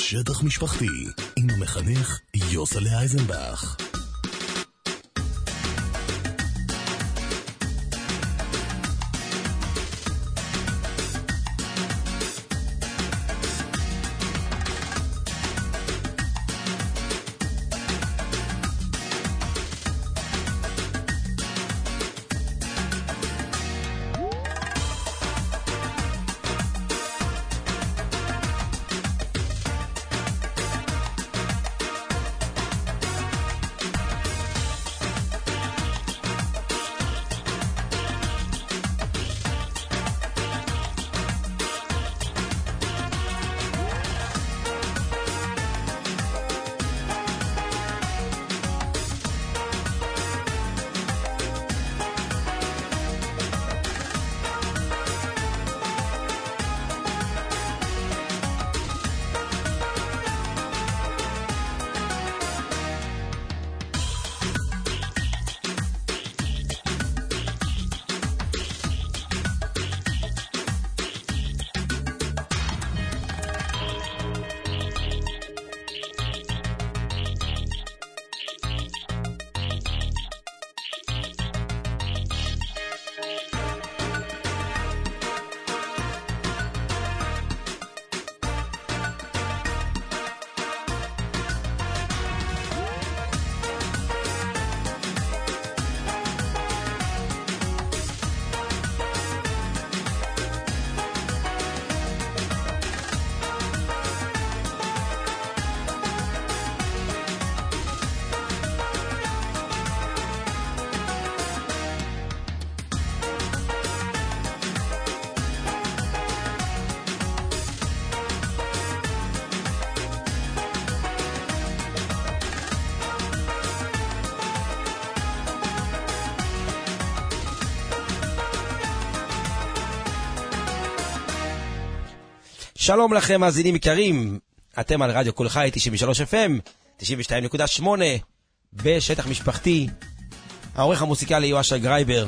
שטח משפחתי עם המחנך יוסלה אייזנבך. שלום לכם מאזינים יקרים, אתם על רדיו כל חי 93 FM 92.8 בשטח משפחתי. העורך המוסיקלי יואשר גרייבר,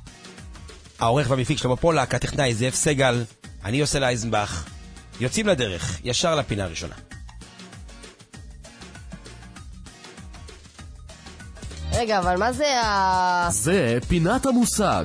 העורך והמפיק שלמה פולק, הטכנאי זאב סגל, אני יוסלה אייזנבך. יוצאים לדרך, ישר לפינה הראשונה. רגע, אבל מה זה זה פינת המושג.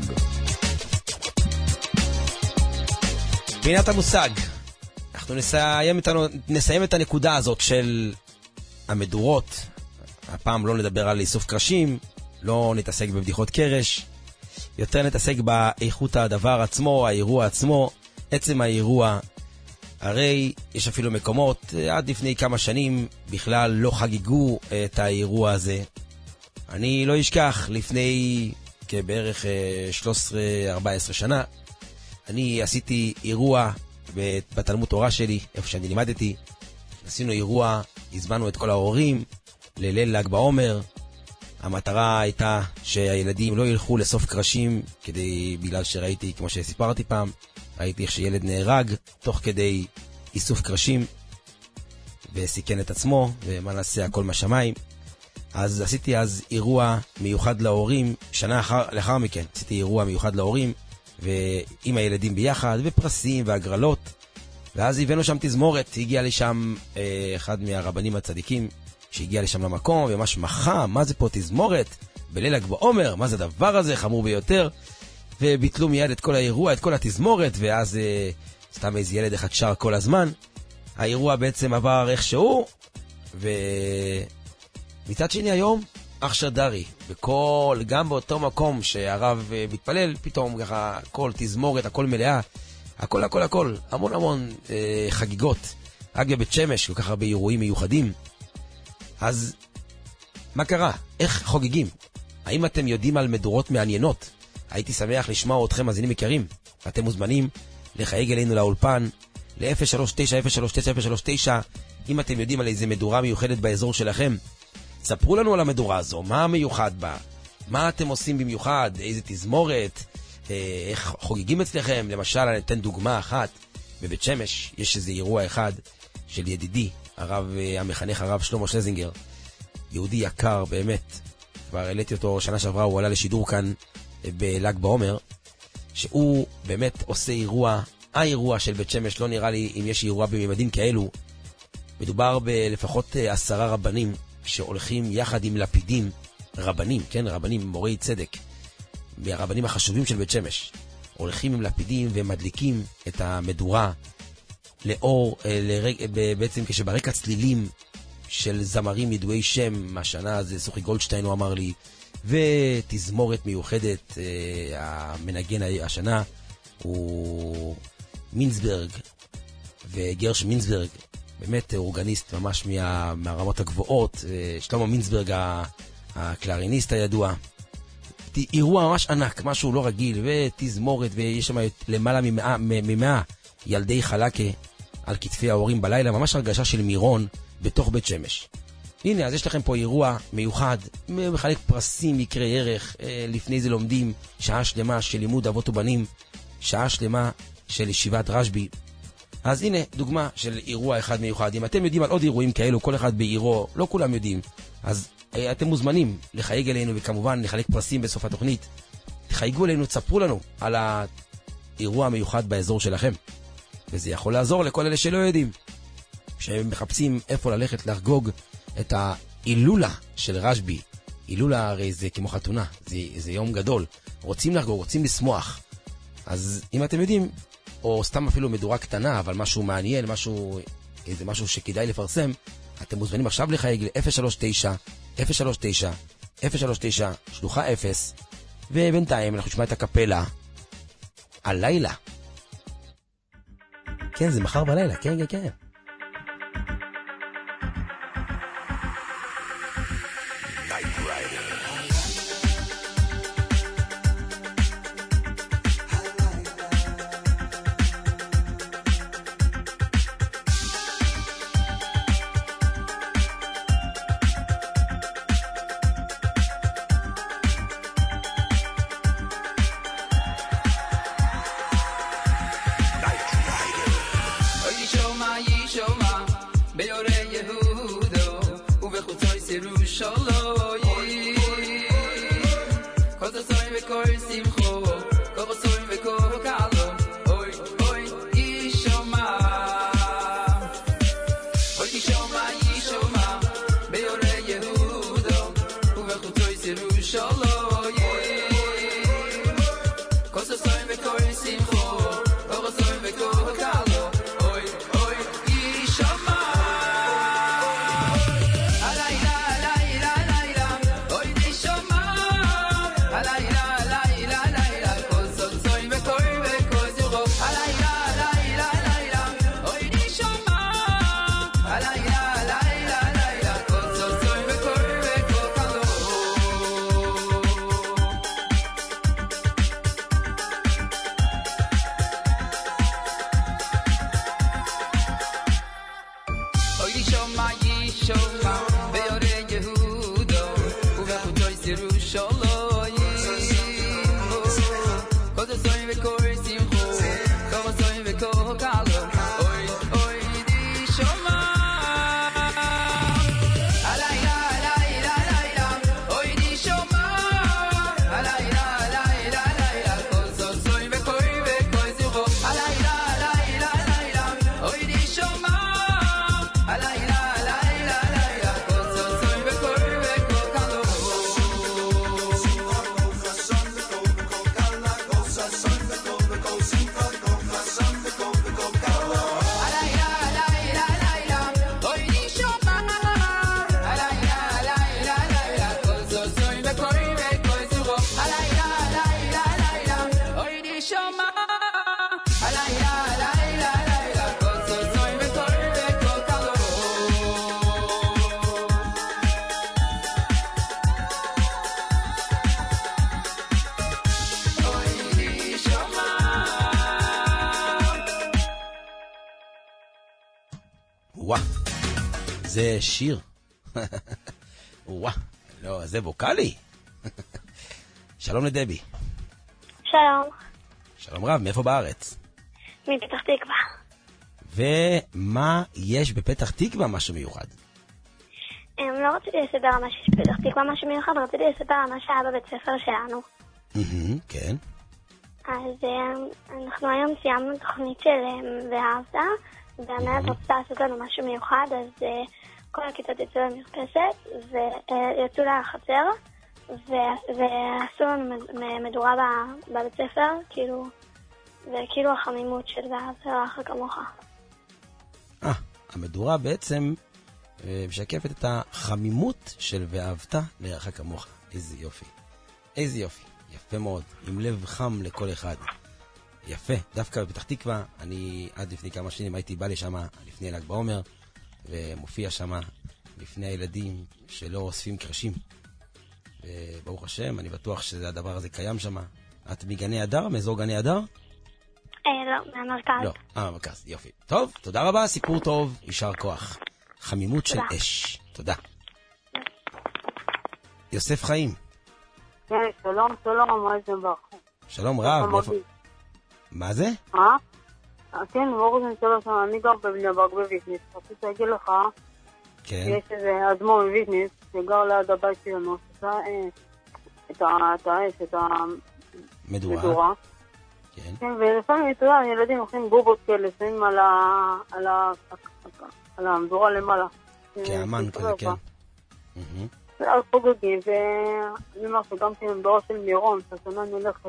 פינת המושג. אנחנו נסיים את הנקודה הזאת של המדורות. הפעם לא נדבר על איסוף קרשים, לא נתעסק בבדיחות קרש, יותר נתעסק באיכות הדבר עצמו, האירוע עצמו, עצם האירוע. הרי יש אפילו מקומות, עד לפני כמה שנים בכלל לא חגיגו את האירוע הזה. אני לא אשכח, לפני כבערך 13-14 שנה, אני עשיתי אירוע בתלמוד תורה שלי, איפה שאני לימדתי. עשינו אירוע, הזמנו את כל ההורים לליל ל"ג בעומר. המטרה הייתה שהילדים לא ילכו לסוף קרשים, בגלל שראיתי, כמו שסיפרתי פעם, ראיתי איך שילד נהרג תוך כדי איסוף קרשים וסיכן את עצמו, ומה נעשה, הכל מהשמיים. אז עשיתי אירוע מיוחד להורים. שנה לאחר מכן עשיתי אירוע מיוחד להורים ועם הילדים ביחד, ופרסים והגרלות. ואז הבאנו שם תזמורת, הגיע לשם אחד מהרבנים הצדיקים שהגיע לשם למקום, וממש מחה, מה זה פה תזמורת בליל ל"ג בעומר, מה זה הדבר הזה, חמור ביותר. וביטלו מיד את כל האירוע, את כל התזמורת, ואז סתם איזה ילד אחד שר כל הזמן. האירוע בעצם עבר איכשהו, ומצד שני היום אח שדרי, גם באותו מקום שהרב מתפלל, פתאום ככה כל תזמורת, הכל מלאה, הכל, המון חגיגות, רק בבית שמש, כל כך הרבה אירועים מיוחדים. אז מה קרה? איך חוגגים? האם אתם יודעים על מדורות מעניינות? הייתי שמח לשמוע אתכם מאזינים יקרים. אתם מוזמנים לחייג אלינו לאולפן ל-039-039-039 אם אתם יודעים על איזה מדורה מיוחדת באזור שלכם. ספרו לנו על המדורה הזו, מה המיוחד בה, מה אתם עושים במיוחד, איזה תזמורת, איך חוגגים אצלכם. למשל, אני אתן דוגמה אחת. בבית שמש יש איזה אירוע אחד של ידידי הרב המחנך, הרב שלמה שלזינגר, יהודי יקר באמת, כבר העליתי אותו שנה שעברה, הוא עלה לשידור כאן בל"ג בעומר, שהוא באמת עושה אירוע, האירוע של בית שמש. לא נראה לי אם יש אירוע בממדים כאלו. מדובר בלפחות 10 רבנים שהולכים יחד עם לפידים, רבנים, כן, רבנים, מורי צדק, מהרבנים החשובים של בית שמש. הולכים עם לפידים ומדליקים את המדורה לאור, בעצם כשברקע צלילים של זמרים ידועי שם, השנה זה סוכי גולדשטיין, הוא אמר לי, ותזמורת מיוחדת, המנגן השנה הוא מינסברג, וגרש מינסברג, באמת אורגניסט ממש מהרמות הגבוהות, שלמה מינסברג הקלריניסט הידוע. אירוע ממש ענק, משהו לא רגיל, ותזמורת, ויש שם למעלה מ100 ילדי חלקה על כתפי ההורים בלילה, ממש הרגשה של מירון בתוך בית שמש. הנה, אז יש לכם פה אירוע מיוחד, מחלק פרסים, יקרי ערך, לפני זה לומדים שעה שלמה של לימוד אבות ובנים, שעה שלמה של ישיבת רשב"י. אז הנה דוגמה של אירוע אחד מיוחד. אם אתם יודעים על עוד אירועים כאלו, כל אחד בעירו, לא כולם יודעים, אז אתם מוזמנים לחייג אלינו, וכמובן לחלק פרסים בסוף התוכנית. תחייגו אלינו, תספרו לנו על האירוע המיוחד באזור שלכם, וזה יכול לעזור לכל אלה שלא יודעים, שהם מחפשים איפה ללכת לחגוג את ההילולה של רשב"י. הילולה הרי זה כמו חתונה, זה יום גדול, רוצים לחגוג, רוצים לשמוח. אז אם אתם יודעים, או סתם אפילו מדורה קטנה, אבל משהו מעניין, איזה משהו שכדאי לפרסם, אתם מוזמנים עכשיו לחייג ל-039 שלוחה 0, ובינתיים אנחנו נשמע את הקפלה הלילה. כן, זה מחר בלילה, כן. זה שיר. לא, זה ווקלי. שלום לדבי. שלום. שלום רב, מאיפה בארץ? מפתח תקווה. ומה יש בפתח תקווה משהו מיוחד? לא רציתי לספר על מה שיש בפתח תקווה משהו מיוחד, רציתי לספר על מה שהיה בבית ספר שלנו. כן. אז אנחנו היום סיימנו תוכנית של ואהבת, והמנהלת רצתה לעשות לנו משהו מיוחד, אז כל הכיתות יצאו למרפסת, ויצאו לחצר, ועשו לנו מדורה בבית ספר, כאילו, וכאילו החמימות של ואהבת לרעך כמוך. המדורה בעצם משקפת את החמימות של ואהבת לרעך כמוך. איזה יופי. איזה יופי. יפה מאוד. עם לב חם לכל אחד. יפה. דווקא בפתח תקווה, אני עד לפני כמה שנים הייתי בא לשם לפני ל"ג בעומר, ומופיע שם לפני הילדים שלא אוספים קרשים. וברוך השם, אני בטוח שהדבר הזה קיים שם. את מגני הדר? מאזור גני הדר? לא, מהמרכז. לא, מהמרכז, יופי. טוב, תודה רבה, סיפור טוב, יישר כוח. חמימות של אש. תודה. יוסף חיים. כן, שלום, אייזנבך. שלום רב. מה זה? כן, מורזן שלוש, אני גר בבני ברק בוויטניס. רציתי להגיד לך, יש איזה אדמו"ר בוויטניס שגר ליד הבית שלנו, שעשה את האש, את המדורה. כן, ולפעמים, אתה יודע, ילדים עושים בובות כאלה, שמים על המדורה למעלה. כאמן כזה, כן. אז חוגגים, ואני אומר שגם כן המדורה של מירון, שהשנה נלך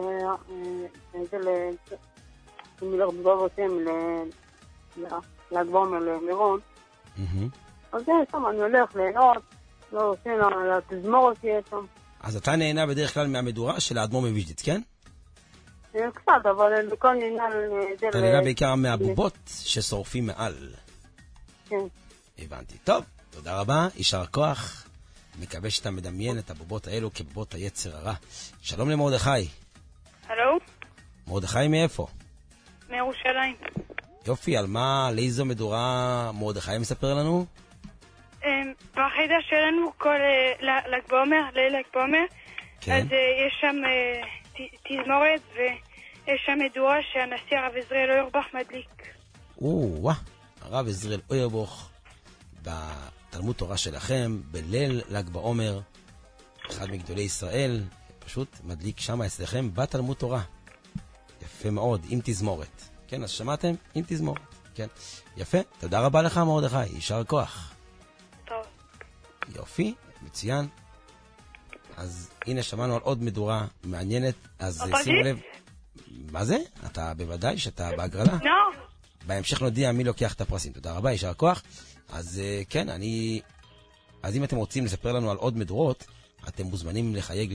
בדבר השם ל"ג בעומר למירון. אז שם אני הולך ליהנות, לא עושים לתזמורת שיש שם. אז אתה נהנה בדרך כלל מהמדורה של האדמו"ר מוויז'ניץ, כן? קצת, אבל בכל עניין... אתה נהנה בעיקר מהבובות ששורפים מעל. כן. הבנתי. טוב, תודה רבה, יישר כוח. מקווה שאתה מדמיין את הבובות האלו כבובות היצר הרע. שלום למרדכי. הלו? מרדכי מאיפה? מירושלים. יופי, על מה, לאיזו מדורה מרדכי מספר לנו? בחידה שלנו כל ל"ג בעומר, ליל ל"ג בעומר, אז יש שם תזמורת ויש שם מדורה שהנשיא הרב עזריאל אוירבך מדליק. הרב עזריאל אוירבך בתלמוד תורה שלכם, בליל ל"ג בעומר, אחד מגדולי ישראל, פשוט מדליק שם אצלכם בתלמוד תורה. יפה מאוד, עם תזמורת. כן, אז שמעתם? עם תזמורת. כן. יפה, תודה רבה לך מרדכי, יישר כוח. טוב. יופי, מצוין. אז הנה שמענו על עוד מדורה מעניינת, אז שימו לב. מה זה? אתה בוודאי שאתה בהגרלה? לא. בהמשך נודיע מי לוקח את הפרסים. תודה רבה, יישר כוח. אז כן, אז אם אתם רוצים לספר לנו על עוד מדורות, אתם מוזמנים לחייג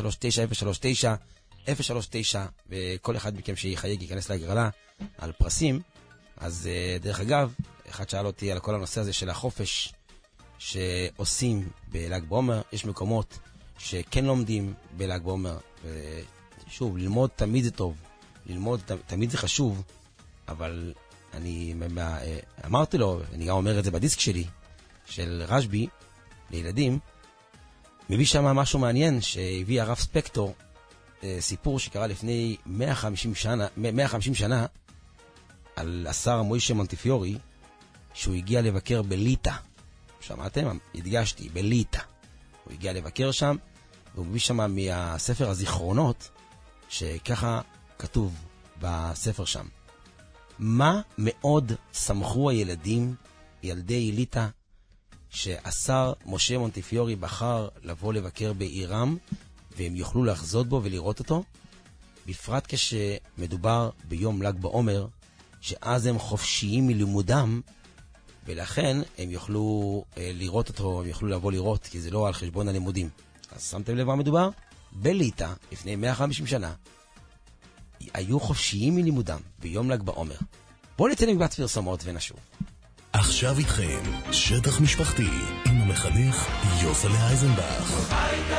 ל-039-039, וכל אחד מכם שיחייג ייכנס להגרלה על פרסים. אז דרך אגב, אחד שאל אותי על כל הנושא הזה של החופש שעושים בל"ג בעומר. יש מקומות שכן לומדים בל"ג בעומר, ושוב, ללמוד תמיד זה טוב, ללמוד תמיד זה חשוב, אבל אני אמרתי לו, אני גם אומר את זה בדיסק שלי, של רשבי, לילדים, מביא שם משהו מעניין שהביא הרב ספקטור, סיפור שקרה לפני 150 שנה, על השר מוישה מונטיפיורי, שהוא הגיע לבקר בליטא. שמעתם? הדגשתי, בליטא. הוא הגיע לבקר שם, והוא מביא שם מהספר הזיכרונות, שככה כתוב בספר שם. מה מאוד שמחו הילדים, ילדי ליטא, שהשר משה מונטיפיורי בחר לבוא לבקר בעירם, והם יוכלו לחזות בו ולראות אותו, בפרט כשמדובר ביום ל"ג בעומר, שאז הם חופשיים מלימודם, ולכן הם יוכלו לראות אותו, הם יוכלו לבוא לראות, כי זה לא על חשבון הלימודים. אז שמתם לב מה מדובר? בליטא, לפני 150 שנה, היו חופשיים מלימודם ביום ל"ג בעומר. בואו נצא למקבץ פרסומות ונשוב. עכשיו איתכם, שטח משפחתי, עם המחנך יוסלה אייזנבך.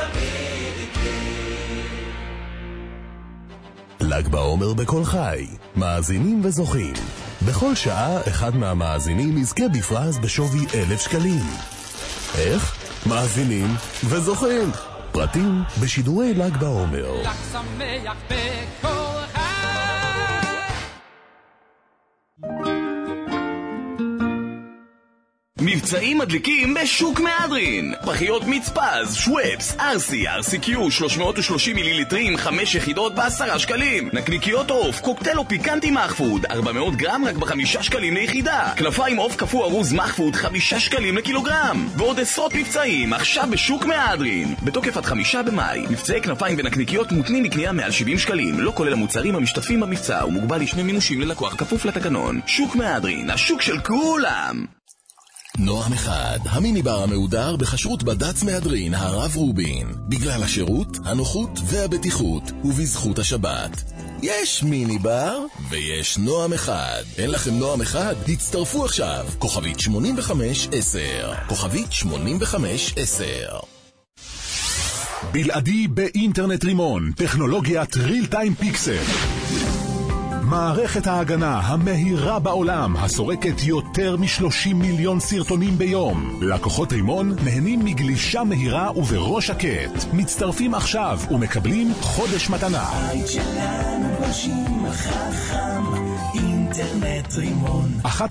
ל"ג בעומר בכל חי, מאזינים וזוכים. בכל שעה אחד מהמאזינים יזכה בפרס בשווי 1,000 שקלים. איך? מאזינים וזוכים. פרטים בשידורי ל"ג בעומר. ל"ג שמח בכל חי. מבצעים מדליקים בשוק מהדרין. פחיות מצפז, שוואפס, ארסי, RCQ 330 מיליליטרים, 5 יחידות ב10 שקלים. נקניקיות עוף, קוקטייל או פיקנטי מחפוד, 400 גרם רק ב5 שקלים ליחידה. כנפיים עוף קפוא ארוז מחפוד, 5 שקלים לקילוגרם. ועוד עשרות מבצעים עכשיו בשוק מהדרין. בתוקף עד 5 במאי. מבצעי כנפיים ונקניקיות מותנים מקנייה מעל 70 שקלים. לא כולל המוצרים המשתתפים במבצע ומוגבל לשני מימושים ללקוח כפוף לתקנון. שוק מהדרין, השוק של כולם. נועם אחד, המיניבר המהודר בחשרות בד"ץ מהדרין הרב רובין. בגלל השירות, הנוחות והבטיחות, ובזכות השבת. יש מיניבר ויש נועם אחד. אין לכם נועם אחד? הצטרפו עכשיו. כוכבית 8510. כוכבית 8510. בלעדי באינטרנט רימון, טכנולוגיית ריל טיים פיקסל. מערכת ההגנה המהירה בעולם, הסורקת יותר מ-30 מיליון סרטונים ביום. לקוחות רימון נהנים מגלישה מהירה ובראש שקט. מצטרפים עכשיו ומקבלים חודש מתנה. בית שלנו גולשים החכם, אינטרנט רימון.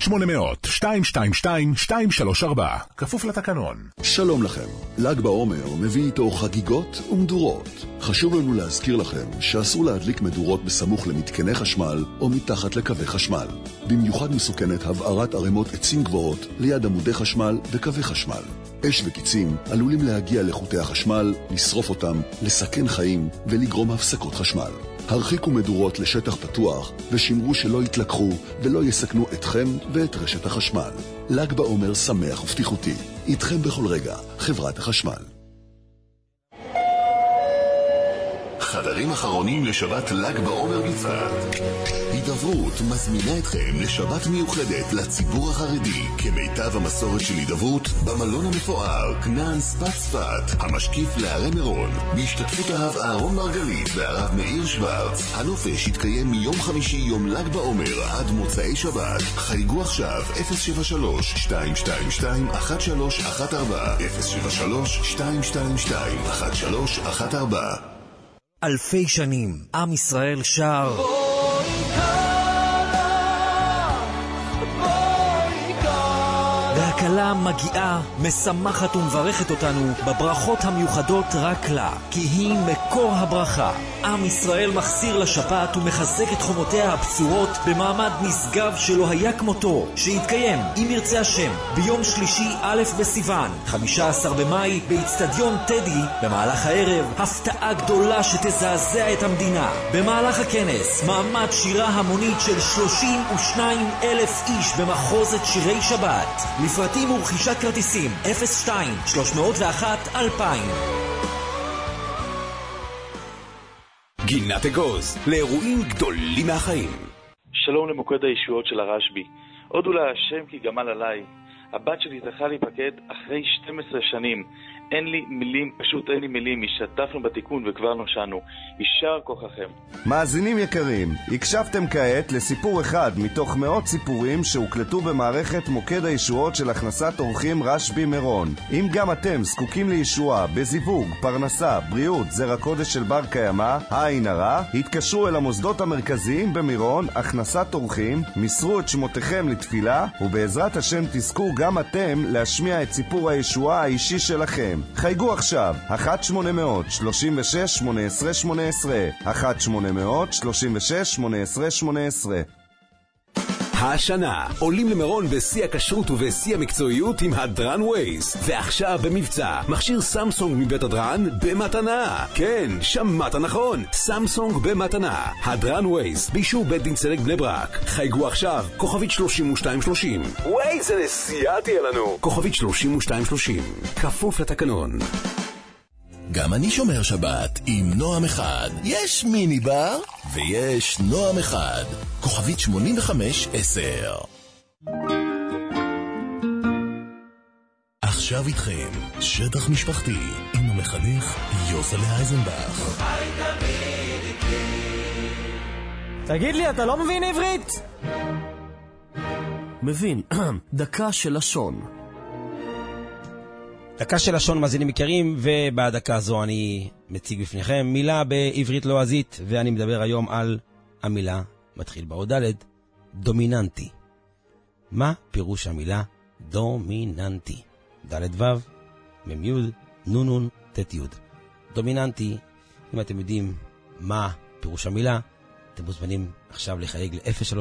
1-800-222-234, כפוף לתקנון. שלום לכם. ל"ג בעומר מביא איתו חגיגות ומדורות. חשוב לנו להזכיר לכם שאסור להדליק מדורות בסמוך למתקני חשמל או מתחת לקווי חשמל. במיוחד מסוכנת הבערת ערימות עצים גבוהות ליד עמודי חשמל וקווי חשמל. אש וקיצים עלולים להגיע לחוטי החשמל, לשרוף אותם, לסכן חיים ולגרום הפסקות חשמל. הרחיקו מדורות לשטח פתוח ושמרו שלא יתלקחו ולא יסכנו אתכם ואת רשת החשמל. ל"ג בעומר שמח ופתיחותי. איתכם בכל רגע, חברת החשמל. חדרים אחרונים לשבת ל"ג בעומר בצפת. הידברות מזמינה אתכם לשבת מיוחדת לציבור החרדי כמיטב המסורת של הידברות במלון המפואר כנען ספא צפת, המשקיף להרי מירון, בהשתתפות הרב אהרון מרגלית והרב מאיר שוורץ. הנופש יתקיים מיום חמישי יום ל"ג בעומר עד מוצאי שבת. חייגו עכשיו 073-222-1314 073-222-1314. אלפי שנים עם ישראל שר והקלה מגיעה, משמחת ומברכת אותנו בברכות המיוחדות רק לה, כי היא מקור הברכה. עם ישראל מחסיר לשבת ומחזק את חומותיה הבצורות במעמד נשגב שלא היה כמותו, שיתקיים, אם ירצה השם, ביום שלישי א' בסיוון, 15 במאי, באצטדיון טדי. במהלך הערב, הפתעה גדולה שתזעזע את המדינה. במהלך הכנס, מעמד שירה המונית של 32,000 איש במחוזת שירי שבת. לפרטים ורכישת כרטיסים 02-301-2000. גינת אגוז, לאירועים גדולים מהחיים. שלום למוקד הישועות של הרשב"י. הודו להשם כי גמל עליי. הבת שלי זכה להיפקד אחרי 12 שנים. אין לי מילים, פשוט אין לי מילים. השתתפנו בתיקון וכבר נושענו. יישר כוחכם. מאזינים יקרים, הקשבתם כעת לסיפור אחד מתוך מאות סיפורים שהוקלטו במערכת מוקד הישועות של הכנסת אורחים רשב"י מירון. אם גם אתם זקוקים לישועה בזיווג, פרנסה, בריאות, זרע קודש של בר קיימא, העין הרע, התקשרו אל המוסדות המרכזיים במירון, הכנסת אורחים, מסרו את שמותיכם לתפילה, ובעזרת השם תזכו גם אתם להשמיע את סיפור הישועה האישי שלכם. חייגו עכשיו 1-800-36-18-18 1-800-36-18-18. השנה עולים למירון בשיא הכשרות ובשיא המקצועיות עם הדרן ווייז, ועכשיו במבצע מכשיר סמסונג מבית הדרן במתנה. כן, שמעת נכון, סמסונג במתנה. הדרן ווייז באישור בית דין צדק בני ברק. חייגו עכשיו כוכבית 3230. ווייז זה נסיעה תהיה לנו. כוכבית 3230, כפוף לתקנון. גם אני שומר שבת עם נועם אחד. יש מיני בר ויש נועם אחד. כוכבית 8510. עכשיו איתכם שטח משפחתי עם המחנך יוסלה אייזנבך. תגיד לי, אתה לא מבין עברית? מבין. דקה של לשון. דקה של לשון, מאזינים יקרים, ובדקה הזו אני מציג בפניכם מילה בעברית לועזית, ואני מדבר היום על המילה, מתחיל באות ד', דומיננטי. מה פירוש המילה דומיננטי. ד' ו' מ' י' נ' נ' ת' י'. דומיננטי, אם אתם יודעים מה פירוש המילה, אתם מוזמנים עכשיו לחייג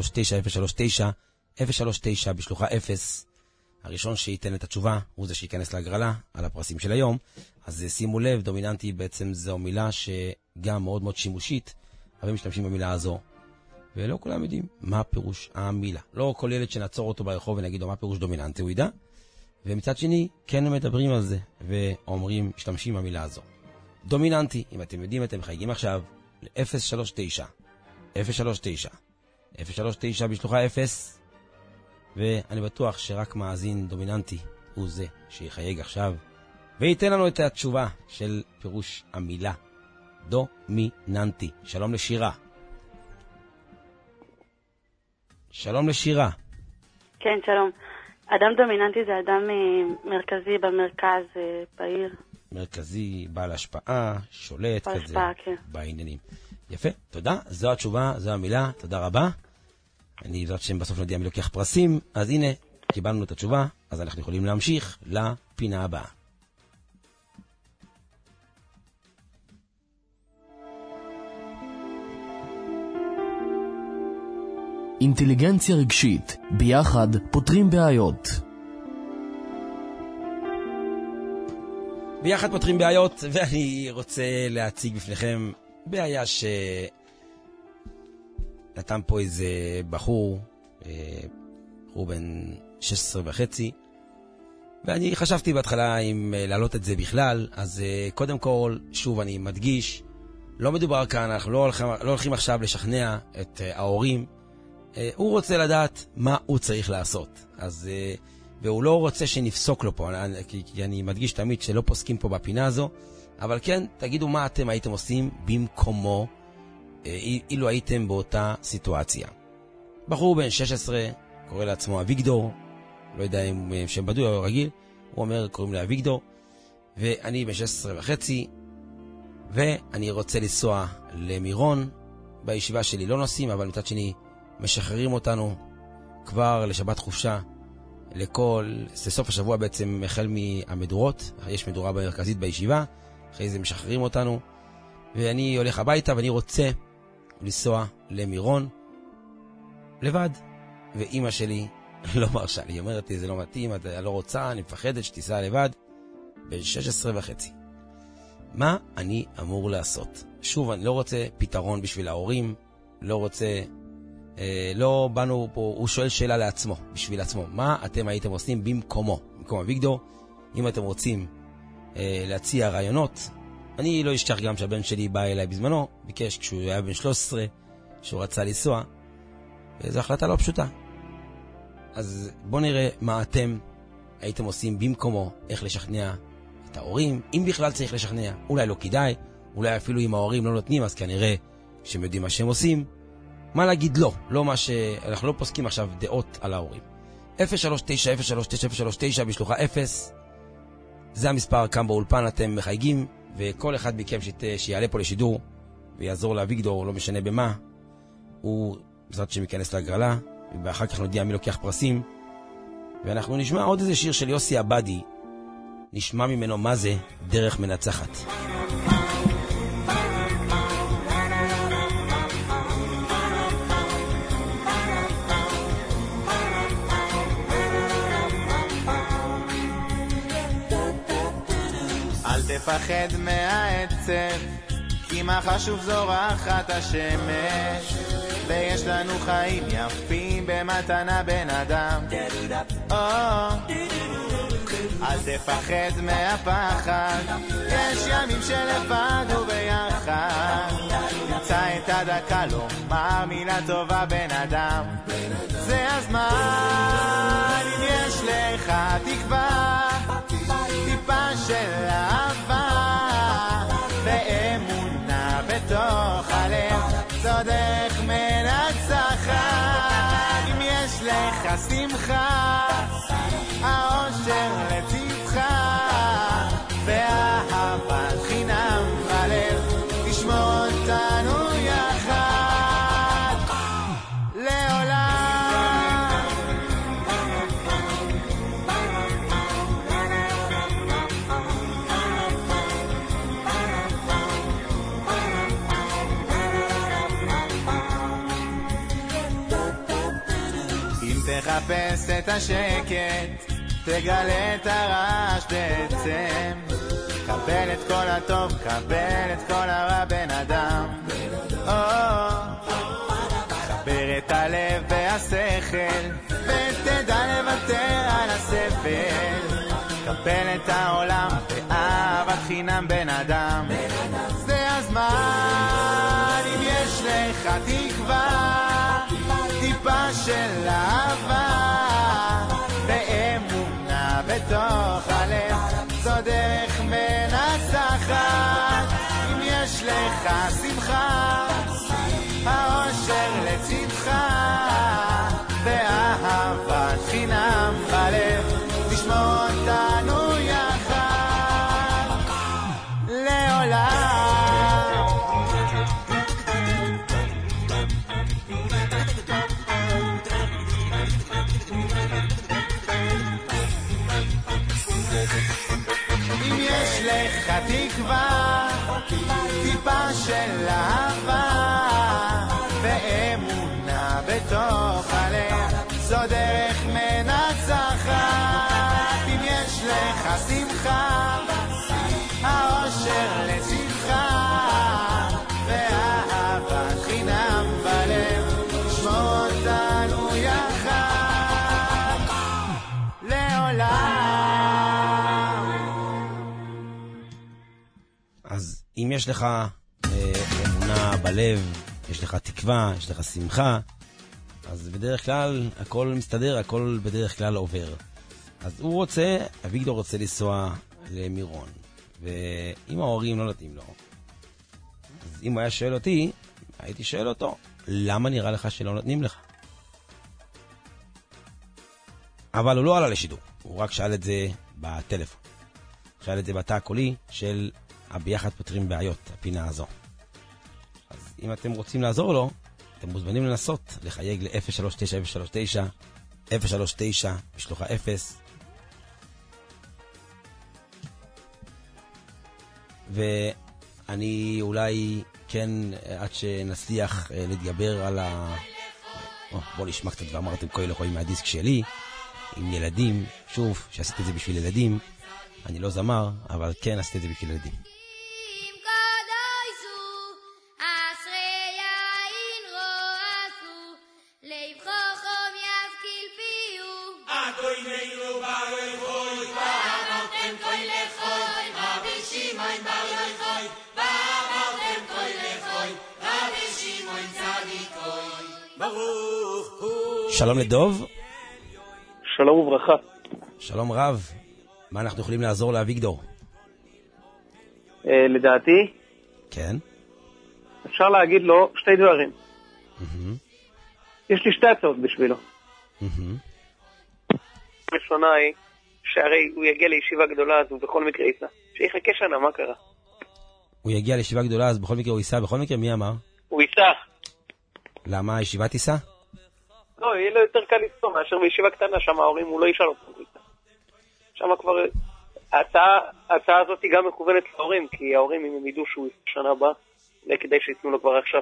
ל-039-039 בשלוחה 0. הראשון שייתן את התשובה הוא זה שייכנס להגרלה על הפרסים של היום. אז שימו לב, דומיננטי בעצם זו מילה שגם מאוד מאוד שימושית, אבל משתמשים במילה הזו, ולא כולם יודעים מה פירוש המילה. לא כל ילד שנעצור אותו ברחוב ונגיד לו מה פירוש דומיננטי הוא ידע, ומצד שני כן מדברים על זה ואומרים, משתמשים במילה הזו. דומיננטי, אם אתם יודעים, אתם חייגים עכשיו ל-039 בשלוחה 0, ואני בטוח שרק מאזין דומיננטי הוא זה שיחייג עכשיו וייתן לנו את התשובה של פירוש המילה דומיננטי. שלום לשירה. שלום לשירה. כן, שלום. אדם דומיננטי זה אדם מרכזי במרכז, בעיר. מרכזי, בעל השפעה, שולט בעל כזה, השפעה, כן. בעניינים. יפה, תודה. זו התשובה, זו המילה, תודה רבה. אני בעזרת שם בסוף נודיע מי לוקח פרסים, אז הנה, קיבלנו את התשובה, אז אנחנו יכולים להמשיך לפינה הבאה. אינטליגנציה רגשית, ביחד פותרים בעיות. ביחד פותרים בעיות, ואני רוצה להציג בפניכם בעיה נתן פה איזה בחור, הוא בן 16.5, ואני חשבתי בהתחלה אם להעלות את זה בכלל. אז קודם כל, שוב אני מדגיש, לא מדובר כאן, אנחנו לא הולכים עכשיו לשכנע את ההורים. הוא רוצה לדעת מה הוא צריך לעשות, אז והוא לא רוצה שנפסוק לו פה, כי אני מדגיש תמיד שלא פוסקים פה בפינה הזו, אבל כן, תגידו מה אתם הייתם עושים במקומו, אילו הייתם באותה סיטואציה. בחור בן 16, קורא לעצמו אביגדור, לא יודע אם שם בדוי או רגיל, הוא אומר קוראים לי אביגדור, ואני בן 16.5, ואני רוצה לנסוע למירון. בישיבה שלי לא נוסעים, אבל מצד שני משחררים אותנו כבר לשבת חופשה, לסוף השבוע בעצם החל מהמדורות, יש מדורה במרכזית בישיבה, אחרי זה משחררים אותנו, ואני הולך הביתה ואני רוצה לנסוע למירון לבד, ואמא שלי לא מרשה לי, היא אומרת לי זה לא מתאים, אתה לא רוצה, אני מפחדת שתיסע לבד. בן 16.5, מה אני אמור לעשות? שוב, אני לא רוצה פתרון בשביל ההורים, לא רוצה, לא באנו פה, הוא שואל שאלה לעצמו, בשביל עצמו, מה אתם הייתם עושים במקום אביגדור? אם אתם רוצים להציע רעיונות, אני לא אשכח גם שהבן שלי בא אליי בזמנו, ביקש כשהוא היה בן 13, שהוא רצה לנסוע, וזו החלטה לא פשוטה. אז בואו נראה מה אתם הייתם עושים במקומו, איך לשכנע את ההורים, אם בכלל צריך לשכנע, אולי לא כדאי, אולי אפילו אם ההורים לא נותנים, אז כנראה שהם יודעים מה שהם עושים, מה להגיד לא מה אנחנו לא פוסקים עכשיו דעות על ההורים. 039-039-039 בשלוחה 0, זה המספר, כאן באולפן אתם מחייגים, וכל אחד מכם שיעלה פה לשידור ויעזור לאביגדור, לא משנה במה, הוא בעזרת שמכנס להגרלה, ואחר כך נודיע מי לוקח פרסים, ואנחנו נשמע עוד איזה שיר של יוסי עבדי, נשמע ממנו מה זה דרך מנצחת. אל תפחד מהעצב, כי מה חשוב זורחת השמש, ויש לנו חיים יפים במתנה בן אדם. אל תפחד מהפחד, יש ימים שלבד וביחד, נמצא את הדקה לומר מילה טובה בן אדם. זה הזמן, אם יש לך תקווה, טיפה של אהבה ואמונה בתוך הלב, זו דרך מנצחת. אם יש לך שמחה, האושר לצדך, ואהבת חינם בלב, תשמור אותנו יחד לעולם. תחפש את השקט, תגלה את הרעש בעצם. קבל את כל הטוב, קבל את כל הרע בן אדם. חבר את הלב והשכל, ותדע לוותר על הסבל. קבל את העולם ואהבת חינם בן אדם. זה הזמן, אם יש לך תקווה, טיפה של אהבה ואמונה בתוך הלב, זו דרך מנצחת. אם יש לך שמחה, האושר לצדך, ואהבת חינם בלב, תשמור אותנו יחד לעולם. אם יש לך תקווה, טיפה של אהבה ואמונה בתוך הלב, זו דרך מנצחת. אם יש לך שמחה, האושר לצדך, ואהבת חינם בלב, תשמור אותנו יחד לעולם. אז אם יש לך אמונה בלב, יש לך תקווה, יש לך שמחה, אז בדרך כלל הכל מסתדר, הכל בדרך כלל עובר. אז הוא רוצה, אביגדור רוצה לנסוע למירון, ואם ההורים לא נותנים לו, אז אם הוא היה שואל אותי, הייתי שואל אותו, למה נראה לך שלא נותנים לך? אבל הוא לא עלה לשידור, הוא רק שאל את זה בטלפון. שאל את זה בתא הקולי של הביחד פותרים בעיות, הפינה הזו. אז אם אתם רוצים לעזור לו, אתם מוזמנים לנסות לחייג ל-039-039, 039, משלוחה 0. ואני אולי כן, עד שנצליח להתגבר על בוא נשמע קצת, ואמרתם כה אלוהים מהדיסק שלי, עם ילדים, שוב, שעשיתי את זה בשביל ילדים, אני לא זמר, אבל כן עשיתי את זה בשביל ילדים. שלום לדוב. שלום וברכה. שלום רב. מה אנחנו יכולים לעזור לאביגדור? לדעתי, כן. אפשר להגיד לו שתי דברים. יש לי שתי הצעות בשבילו. ראשונה היא שהרי הוא יגיע לישיבה גדולה, אז הוא בכל מקרה ייסע. שיחכה שנה, מה קרה? הוא יגיע לישיבה גדולה, אז בכל מקרה הוא ייסע. בכל מקרה, מי אמר? הוא ייסע. למה? הישיבה תיסע? לא, יהיה לו יותר קל לסתום מאשר בישיבה קטנה, שם ההורים הוא לא ישאל אותו. שם כבר, ההצעה הזאת היא גם מכוונת להורים, כי ההורים אם הם ידעו שהוא שנה הבאה, לא כדאי שיתנו לו כבר עכשיו.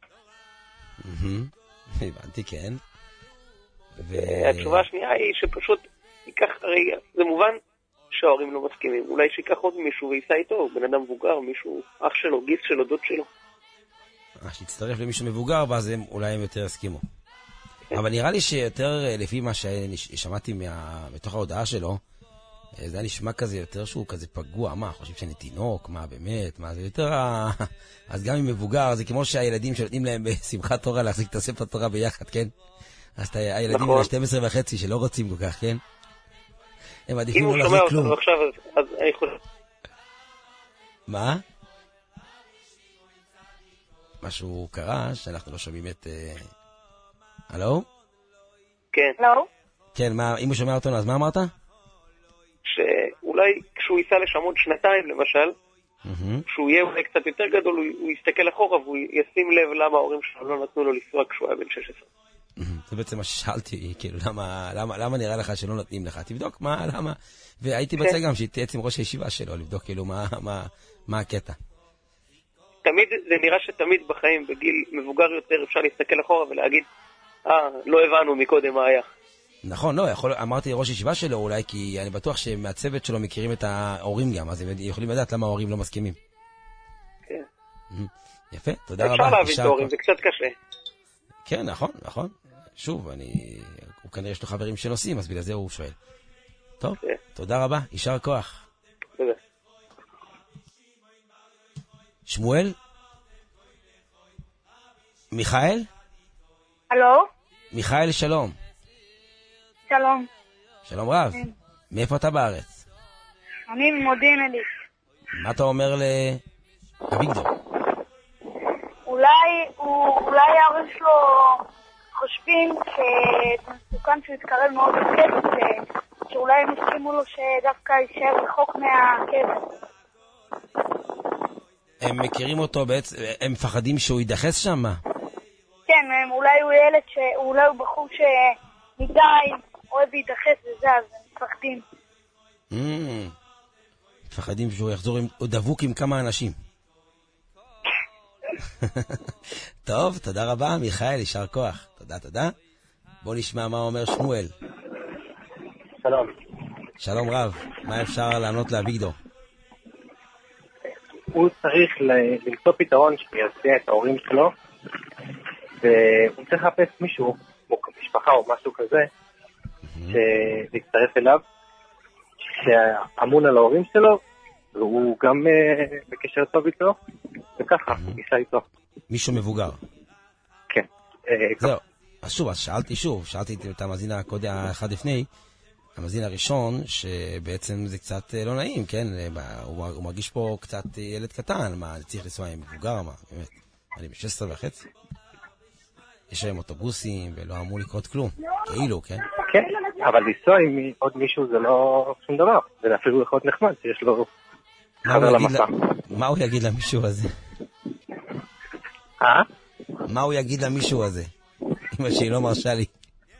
הבנתי, כן. התשובה השנייה היא שפשוט ייקח, הרי זה מובן שההורים לא מסכימים, אולי שיקח עוד מישהו וייסע איתו, בן אדם מבוגר, מישהו, אח שלו, גיס שלו, דוד שלו. שיצטרף למישהו מבוגר, ואז אולי הם יותר הסכימו. אבל נראה לי שיותר, לפי מה ששמעתי בתוך ההודעה שלו, זה היה נשמע כזה יותר שהוא כזה פגוע, מה, חושב שאני תינוק, מה באמת, מה זה יותר, אז גם אם מבוגר, זה כמו שהילדים שנותנים להם בשמחת תורה להחזיק את הספר תורה ביחד, כן? אז הילדים בני 12 וחצי שלא רוצים כל כך, כן? הם עדיפים לא להחזיק כלום. אם הוא שומע אותו עכשיו, אז אני חושב. מה? משהו קרה שאנחנו לא שומעים את... הלו? כן. לא? כן, אם הוא שומע אותנו, אז מה אמרת? שאולי כשהוא ייסע לשם עוד שנתיים למשל, כשהוא יהיה אולי קצת יותר גדול, הוא יסתכל אחורה והוא ישים לב למה ההורים שלו לא נתנו לו לנסוע כשהוא היה בן 16. זה בעצם מה ששאלתי, כאילו, למה נראה לך שלא נותנים לך? תבדוק למה, והייתי בצע גם שהתייעץ עם ראש הישיבה שלו, לבדוק כאילו מה הקטע. תמיד, זה נראה שתמיד בחיים, בגיל מבוגר יותר, אפשר להסתכל אחורה ולהגיד, לא הבנו מקודם מה היה. נכון, לא, אמרתי ראש ישיבה שלו אולי, כי אני בטוח שמהצוות שלו מכירים את ההורים גם, אז הם יכולים לדעת למה ההורים לא מסכימים. כן. יפה, תודה רבה. אפשר להבין את ההורים, זה קצת קשה. כן, נכון, נכון. שוב, הוא כנראה יש לו חברים שנוסעים, אז בגלל זה הוא שואל. טוב, תודה רבה, יישר כוח. תודה. שמואל? מיכאל? הלו? מיכאל, שלום. שלום. שלום רב. מאיפה אתה בארץ? אני ממודיעין עילית. מה אתה אומר לאביגדור? אולי ההורים שלו חושבים שמסוכן שהוא יתקרב מאוד לקבר, שאולי הם הסכימו לו שדווקא יישאר רחוק מהקבר. הם מכירים אותו בעצם, הם מפחדים שהוא יידחס שם? כן, אולי הוא ילד, אולי הוא בחור שמדי אוהב להידחס וזה, אז הם מפחדים. מפחדים שהוא יחזור דבוק עם כמה אנשים. טוב, תודה רבה, מיכאל, יישר כוח. תודה, תודה. בוא נשמע מה אומר שמואל. שלום. שלום רב. מה אפשר לענות לאביגדור? הוא צריך למצוא פתרון שיעשה את ההורים שלו, והוא צריך לחפש מישהו, כמו משפחה או משהו כזה, להצטרף אליו, שאמון על ההורים שלו, והוא גם בקשר טוב איתו, וככה, ניסה איתו. מישהו מבוגר. כן. זהו. אז שוב, שאלתי את המאזין האחד לפני, המאזין הראשון, שבעצם זה קצת לא נעים, כן? הוא מרגיש פה קצת ילד קטן, מה, צריך לנסוע עם מבוגר, מה, באמת. אני ב-16.5. יש להם אוטובוסים, ולא אמור לקרות כלום. כאילו, כן? כן, אבל לנסוע עם עוד מישהו זה לא שום דבר. זה אפילו יכול להיות נחמד, שיש לו חבר למסע. מה הוא יגיד למישהו הזה? מה הוא יגיד למישהו הזה? אמא שהיא לא מרשה לי.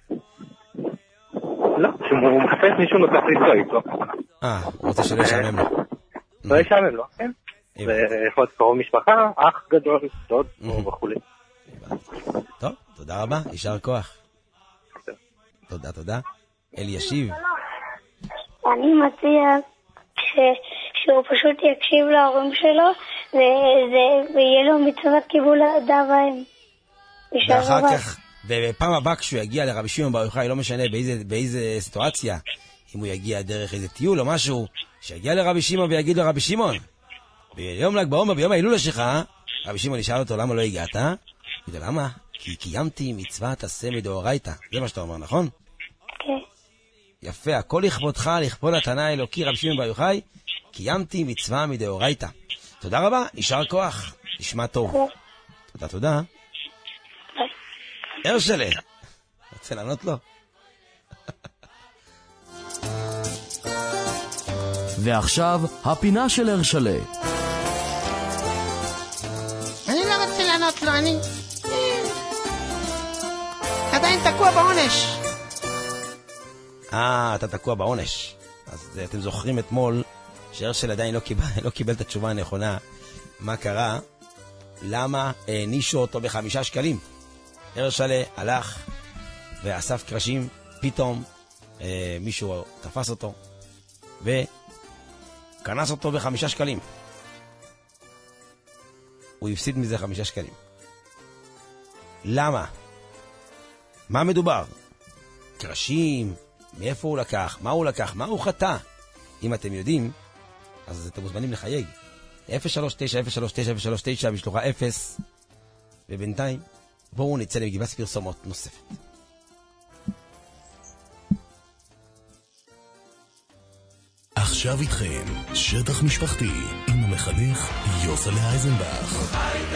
לא, שהוא מחפש מישהו נוסף לנסוע איתו. הוא רוצה שלא ישעמם לו. לא ישעמם לו, כן. זה יכול להיות קרוב משפחה, אח גדול, דוד וכו'. טוב, תודה רבה, יישר כוח. תודה, תודה. אלי ישיב. אני מציע שהוא פשוט יקשיב להורים שלו, ויהיה לו מצוות קיבול אדם. ואחר כך, בפעם הבאה כשהוא יגיע לרבי שמעון בר יוחאי, לא משנה באיזה סיטואציה, אם הוא יגיע דרך איזה טיול או משהו, שיגיע לרבי שמעון ויגיד לו, רבי שמעון, ביום ל"ג בעומר, ביום ההילולה שלך, רבי שמעון ישאל אותו, למה לא הגעת? יגיד, למה? כי קיימתי מצוות עשה מדאורייתא. זה מה שאתה אומר, נכון? כן. יפה, הכל לכבודך, לכבוד התנא האלוקי, רבי שמעון בר יוחאי, קיימתי מצווה מדאורייתא. תודה רבה, יישר כוח, נשמע טוב. תודה, תודה. הרשלה, רוצה לענות לו? ועכשיו, הפינה של הרשלה. אני לא רוצה לענות לו, אני עדיין תקוע בעונש. אתה תקוע בעונש. אז אתם זוכרים אתמול שהרשל עדיין לא קיבל את התשובה הנכונה. מה קרה? למה הענישו אותו ב5 שקלים? הרשלה הלך ואסף קרשים, פתאום מישהו תפס אותו וקנס אותו ב5 שקלים. הוא הפסיד מזה 5 שקלים. למה? מה מדובר? קרשים, מאיפה הוא לקח? מה הוא לקח? מה הוא חטא? אם אתם יודעים, אז אתם מוזמנים לחייג. 039-039-039 בשלוחה 0. ובינתיים, בואו נצא למגיבת פרסומות נוספת. עכשיו איתכם, שטח משפחתי, עם המחנך יוסלה אייזנבך.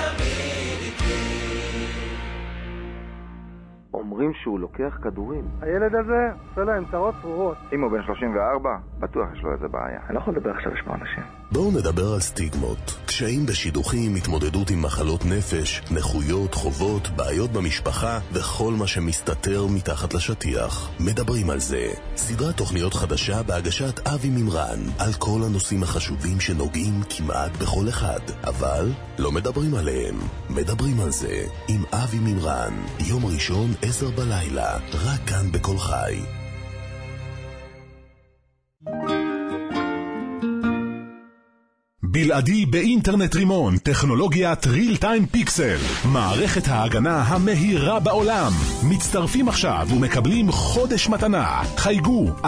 אומרים שהוא לוקח כדורים. הילד הזה עושה להם צרות צרורות. אם הוא בן 34, בטוח יש לו איזה בעיה. אני לא יכול לדבר עכשיו לשמוע אנשים. בואו נדבר על סטיגמות, קשיים בשידוכים, התמודדות עם מחלות נפש, נכויות, חובות, בעיות במשפחה וכל מה שמסתתר מתחת לשטיח. מדברים על זה. סדרת תוכניות חדשה בהגשת אבי מימרן על כל הנושאים החשובים שנוגעים כמעט בכל אחד, אבל לא מדברים עליהם. מדברים על זה עם אבי מימרן, יום ראשון 10 בלילה, רק כאן בכל חי. בלעדי באינטרנט רימון, טכנולוגיית ריל טיים פיקסל, מערכת ההגנה המהירה בעולם. מצטרפים עכשיו ומקבלים חודש מתנה. חייגו 1-800-222-234.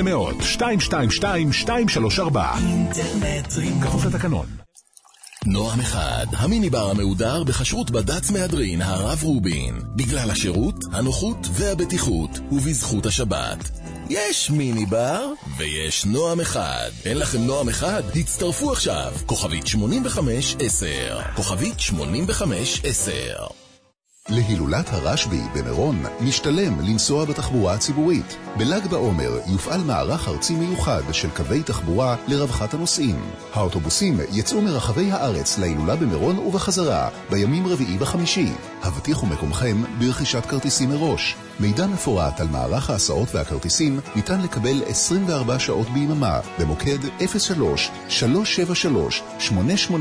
אינטרנט רימון, כפוף לתקנון. נועם אחד, המיניבר המהודר בחשרות בד"ץ מהדרין הרב רובין, בגלל השירות, הנוחות והבטיחות, ובזכות השבת. יש מיניבר ויש נועם אחד. אין לכם נועם אחד? הצטרפו עכשיו. כוכבית 8510. כוכבית 8510. להילולת הרשב"י במירון משתלם לנסוע בתחבורה הציבורית. בל"ג בעומר יופעל מערך ארצי מיוחד של קווי תחבורה לרווחת הנוסעים. האוטובוסים יצאו מרחבי הארץ להילולה במירון ובחזרה בימים רביעי וחמישי. הבטיחו מקומכם ברכישת כרטיסים מראש. מידע מפורט על מערך ההסעות והכרטיסים ניתן לקבל 24 שעות ביממה במוקד 03-373-8888.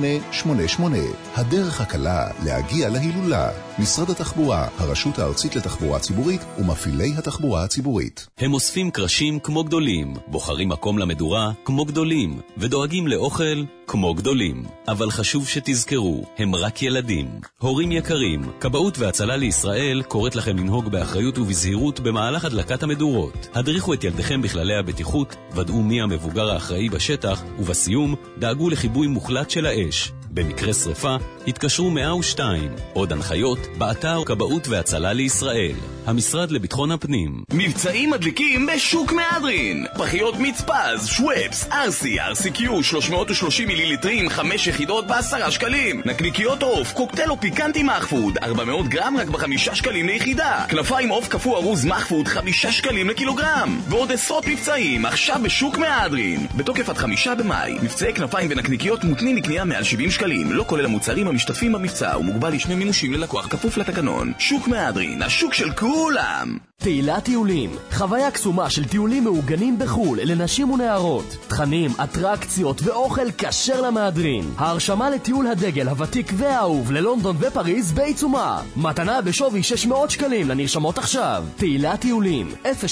הדרך הקלה להגיע להילולה. משרד התחבורה, הרשות הארצית לתחבורה ציבורית ומפעילי התחבורה הציבורית. הם אוספים קרשים כמו גדולים, בוחרים מקום למדורה כמו גדולים, ודואגים לאוכל כמו גדולים. אבל חשוב שתזכרו, הם רק ילדים. הורים יקרים, כבאות והצלה לישראל קוראת לכם לנהוג באחריות ובזהירות במהלך הדלקת המדורות. הדריכו את ילדיכם בכללי הבטיחות, ודאו מי המבוגר האחראי בשטח, ובסיום דאגו לחיבוי מוחלט של האש. במקרה שריפה, התקשרו 102. עוד הנחיות, באתר כבאות והצלה לישראל. המשרד לביטחון הפנים. מבצעים מדליקים בשוק מהדרין. פחיות מצפז, שוואפס, ארסי, RCQ, 330 מיליליטרים, 5 יחידות ב10 שקלים. נקניקיות עוף, קוקטייל או פיקנטי מחפוד, 400 גרם רק ב5 שקלים ליחידה. כנפיים עוף קפוא ארוז מחפוד, 5 שקלים לקילוגרם. ועוד עשרות מבצעים, עכשיו בשוק מהדרין. בתוקף עד 5 במאי. מבצעי כנפיים ונקניקיות מותנים מקנייה מעל 70 שקלים, לא כולל המוצרים המשתתפים במבצע, ומוגבל לשני מימושים ללקוח כפוף לתקנון. שוק מהדרין, השוק של כולם. תהילת טיולים, חוויה קסומה של טיולים מעוגנים בחול לנשים ונערות, תכנים, אטרקציות ואוכל כשר למהדרין. ההרשמה לטיול הדגל הוותיק והאהוב ללונדון ופריז בעיצומה. מתנה בשווי 600 שקלים לנרשמות עכשיו. תהילת טיולים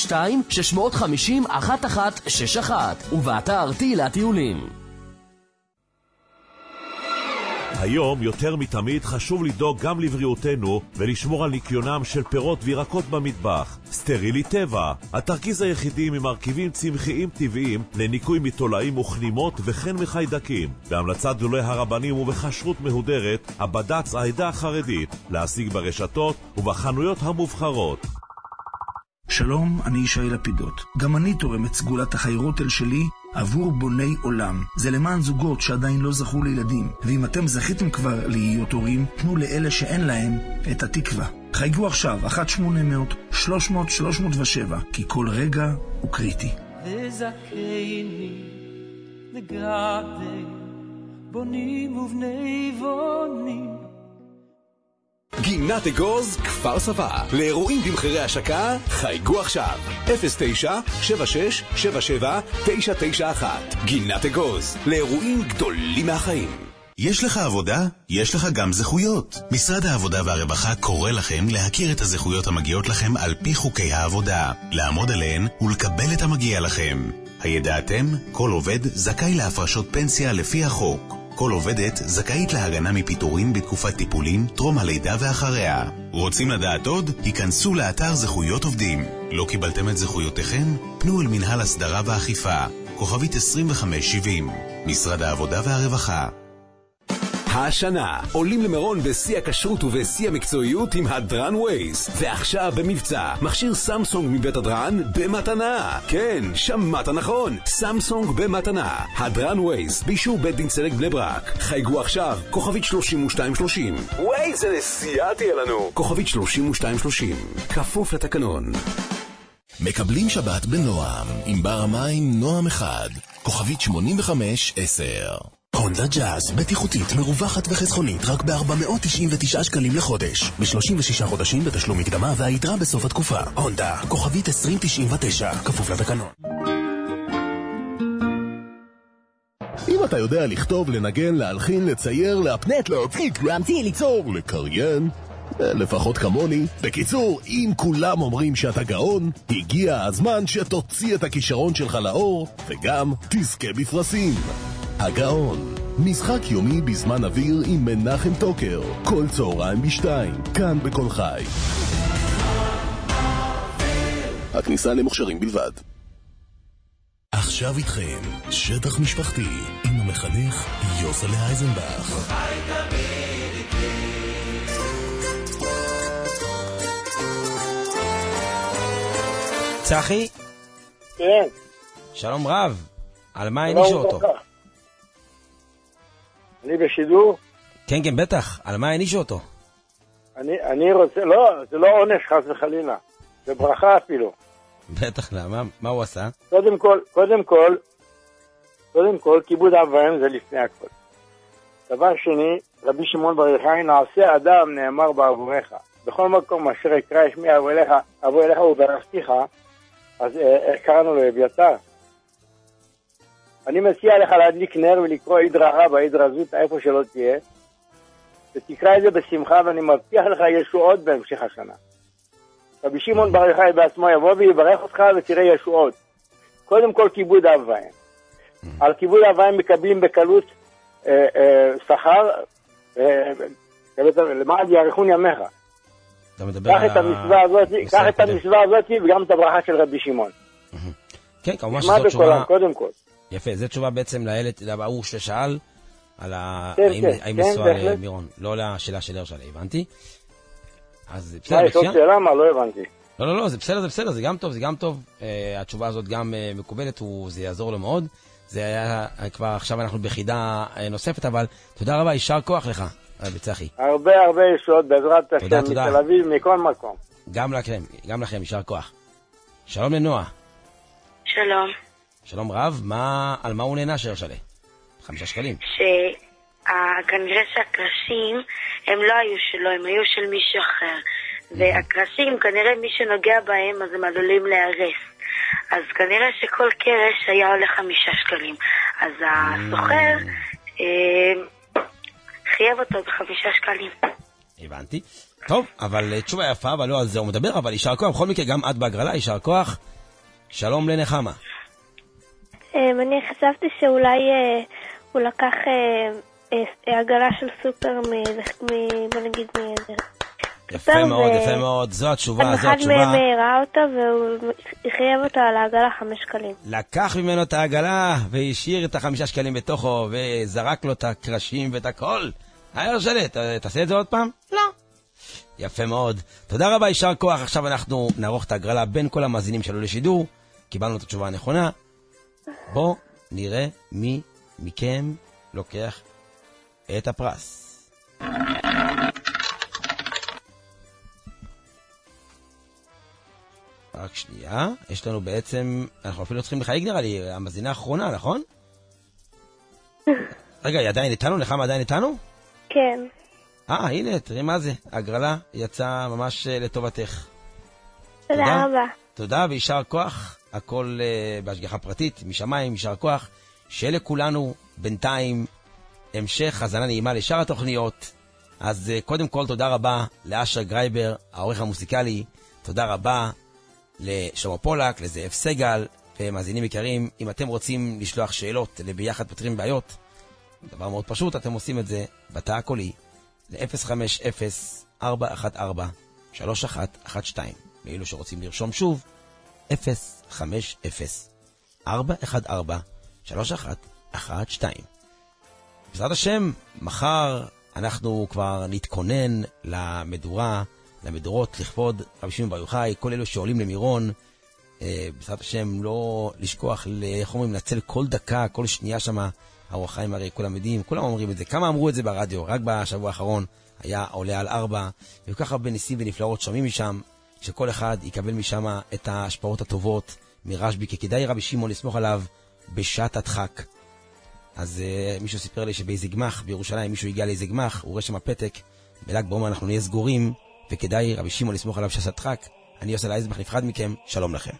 02-650-1161 ובאתר תהילת טיולים. היום יותר מתמיד חשוב לדאוג גם לבריאותנו ולשמור על ניקיונם של פירות וירקות במטבח. סטרילי טבע, התרכיז היחידי ממרכיבים צמחיים טבעיים לניקוי מתולעים וכנימות וכן מחיידקים. בהמלצת גדולי הרבנים ובחשרות מהודרת, הבד"ץ העדה החרדית, להשיג ברשתות ובחנויות המובחרות. שלום, אני ישי לפידות. גם אני תורם את סגולת החיירוטל שלי עבור בוני עולם. זה למען זוגות שעדיין לא זכו לילדים. ואם אתם זכיתם כבר להיות הורים, תנו לאלה שאין להם את התקווה. חייגו עכשיו 1-800-300-307, כי כל רגע הוא קריטי. וזכני לגדי בונים ובני בונים. גינת אגוז, כפר סבא. לאירועים במחירי השקה, חייגו עכשיו. 09-76-77-991. גינת אגוז, לאירועים גדולים מהחיים. יש לך עבודה? יש לך גם זכויות. משרד העבודה והרווחה קורא לכם להכיר את הזכויות המגיעות לכם על פי חוקי העבודה, לעמוד עליהן ולקבל את המגיע לכם. הידעתם? כל עובד זכאי להפרשות פנסיה לפי החוק. כל עובדת זכאית להגנה מפיטורים בתקופת טיפולים, טרום הלידה ואחריה. רוצים לדעת עוד? היכנסו לאתר זכויות עובדים. לא קיבלתם את זכויותיכם? פנו אל מנהל הסדרה ואכיפה, כוכבית 2570, משרד העבודה והרווחה. השנה עולים למירון בשיא הכשרות ובשיא המקצועיות עם הדרן ווייס. ועכשיו במבצע, מכשיר סמסונג מבית הדרן במתנה. כן, שמעת נכון, סמסונג במתנה. הדרן ווייס, באישור בית דין צדק בני ברק. חייגו עכשיו, כוכבית 3230. וואי, זה נסיעה תהיה לנו. כוכבית 3230, כפוף לתקנון. מקבלים שבת בנועם, עם בר המים נועם אחד, כוכבית 8510. הונדה ג'אז, בטיחותית, מרווחת וחסכונית, רק ב-499 שקלים לחודש. ב-36 חודשים בתשלום מקדמה והיתרה בסוף התקופה. הונדה, כוכבית 2099, כפוף לתקנון. אם אתה יודע לכתוב, לנגן, להלחין, לצייר, להפנט, להפיק, להמציא, ליצור, לקריין, לפחות כמוני. בקיצור, אם כולם אומרים שאתה גאון, הגיע הזמן שתוציא את הכישרון שלך לאור, וגם תזכה בפרסים. הגאון, משחק יומי בזמן אוויר עם מנחם טוקר, כל צהריים ב2, כאן בכל חי. הכניסה למוכשרים בלבד. עכשיו איתכם, שטח משפחתי, עם המחנך יוסלה אייזנבך. צחי? כן. שלום רב, על מה הנישו אותו? אני בשידור? כן, כן, בטח, על מה הנישו אותו? אני רוצה, לא, זה לא עונש חס וחלילה, זה ברכה אפילו. בטח, למה? מה הוא עשה? קודם כל, כיבוד אב ואם זה לפני הכל. דבר שני, רבי שמעון בר יוחאי, נעשה אדם נאמר בעבורך. בכל מקום אשר יקרא שמי אבוא אליך וברכתיך, אז קראנו לו אביתר. אני מציע לך להדליק נר ולקרוא עידרא רבה, עידרא זוטא, איפה שלא תהיה, ותקרא את זה בשמחה, ואני מבטיח לך ישועות בהמשך השנה. רבי שמעון בר יוחאי בעצמו יבוא ויברך אותך ותראה ישועות. קודם כל כיבוד אב ואם. על כיבוד אב ואם מקבלים בקלות שכר, למען יאריכון ימיך. קח את המצווה הזאת וגם את הברכה של רבי שמעון. כן, כמובן שזאת תשובה. קודם כל. יפה, זו תשובה בעצם לילד, להוא ששאל על האם לנסוע למירון, לא לשאלה של הרשלה, הבנתי? אז בסדר, יש עוד שאלה? מה? לא הבנתי. לא, זה בסדר, זה גם טוב. התשובה הזאת גם מקובלת, זה יעזור לו מאוד. זה היה, כבר עכשיו אנחנו בחידה נוספת, אבל תודה רבה, יישר כוח לך, בצחי. הרבה ישועות בעזרת השם, מתל אביב, מכל מקום. גם לכם, יישר כוח. שלום לנועה. שלום. שלום רב, על מה הוא נהנה שרשלה? 5 שקלים. כנראה שהקרשים הם לא היו שלו, הם היו של מישהו אחר. והקרשים, כנראה מי שנוגע בהם, אז הם עלולים להירס. אז כנראה שכל קרש היה עולה 5 שקלים. אז הסוחר חייב אותו ב5 שקלים. הבנתי. טוב, אבל תשובה יפה, אבל לא על זה הוא מדבר, אבל יישר כוח. בכל מקרה, גם את בהגרלה, יישר כוח. שלום לנחמה. אני חשבתי שאולי הוא לקח עגלה של סופר בוא נגיד יפה מאוד, זו התשובה. אחד מהם ראה אותה והוא חייב אותה על העגלה 5 שקלים. לקח ממנו את העגלה והשאיר את 5 שקלים בתוכו וזרק לו את הקרשים ואת הכל. הרשלה, תעשה את זה עוד פעם? לא. יפה מאוד. תודה רבה, יישר כוח. עכשיו אנחנו נערוך את ההגרלה בין כל המאזינים שלו לשידור. קיבלנו את התשובה הנכונה. בואו נראה מי מכם לוקח את הפרס. רק שנייה, יש לנו בעצם, אנחנו אפילו צריכים לחייג נראה לי, המאזינה האחרונה, נכון? רגע, היא עדיין איתנו? נחמה עדיין איתנו? כן. הנה, תראי מה זה, הגרלה יצאה ממש לטובתך. תודה רבה. תודה ויישר כוח, הכל בהשגחה פרטית, משמיים, יישר כוח, שיהיה לכולנו בינתיים המשך הזנה נעימה לשאר התוכניות. אז קודם כל תודה רבה לאשר גרייבר, העורך המוסיקלי, תודה רבה לשלמה פולק, לזאב סגל, ומאזינים יקרים, אם אתם רוצים לשלוח שאלות לביחד פותרים בעיות, דבר מאוד פשוט, אתם עושים את זה בתא הקולי ל-050-414-3112, ואילו שרוצים לרשום שוב 050-414-3112. בעזרת השם, מחר אנחנו כבר נתכונן למדורות לכבוד רבי שמעון בר יוחאי, כל אלו שעולים למירון, בעזרת השם לא לשכוח, לנצל כל דקה, כל שנייה שמה, האור החיים הרי כולם יודעים, כולם אומרים את זה, כמה אמרו את זה ברדיו, רק בשבוע האחרון היה עולה על 4, וכל כך הרבה ניסים ונפלאות שומעים משם, שכל אחד יקבל משם את ההשפעות הטובות מרשב"י, כי כדאי רבי שמעון לסמוך עליו בשעת הדחק. אז מישהו סיפר לי שבאיזה גמח בירושלים, מישהו הגיע לאיזה גמח, הוא רואה שם פתק, בל"ג בעומר אנחנו נהיה סגורים, וכדאי רבי שמעון לסמוך עליו בשעת הדחק. אני יוסלה אייזנבך נפרד מכם, שלום לכם.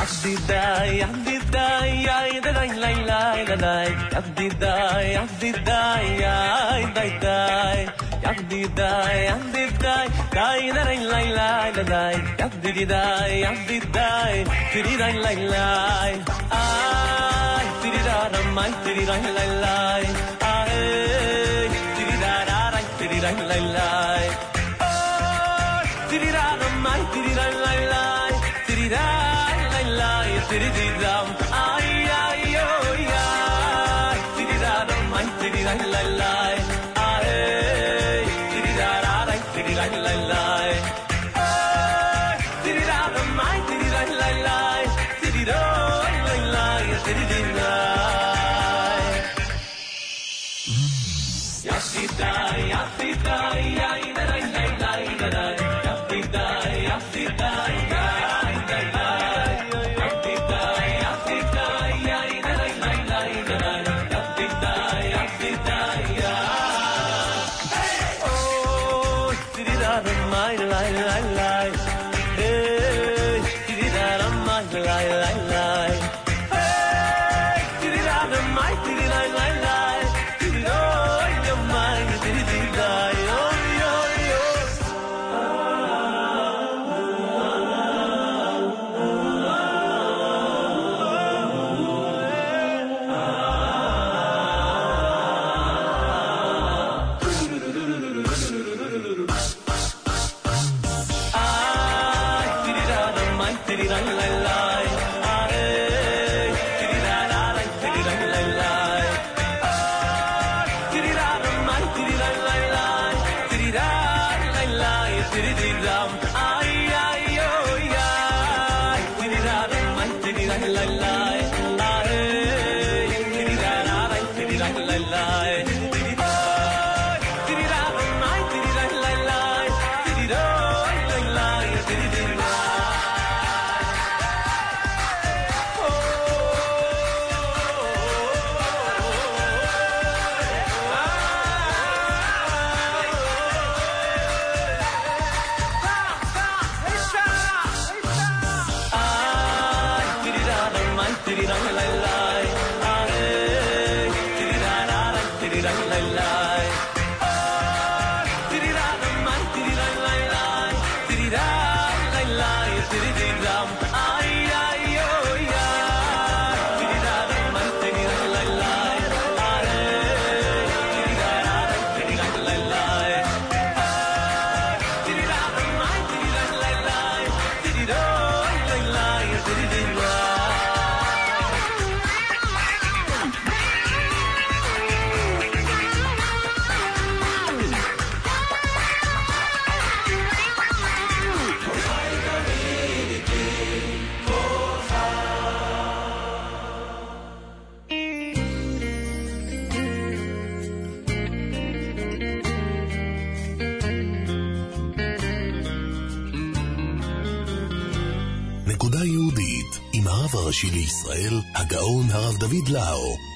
יחדידיי, יחדידיי, יחדידיי, לילה, לילה, יחדידיי, יחדידיי, יחדידיי, יחדידיי, יחדידיי, לילה, לילה, לילה, יחדידיי, יחדידיי, יחדידיי, לילה, איי, תירידרמי, תירידיי, לילה, איי, תירידרמי, תירידיי, לילה, איי, תירידרמי, תירידיי, לילה, Tiridam, ay ay oh yeah. Tiridam, ay tiridam, la la. Ay, tiridam, ay tiridam, la la. Ay, tiridam, ay tiridam, la la. Tiridam, la la, tiridam. Yasitai, yasitai, ay la la la la. Yasitai, yasitai. נקודה יהודית עם הרב הראשי לישראל, הגאון הרב דוד לאו.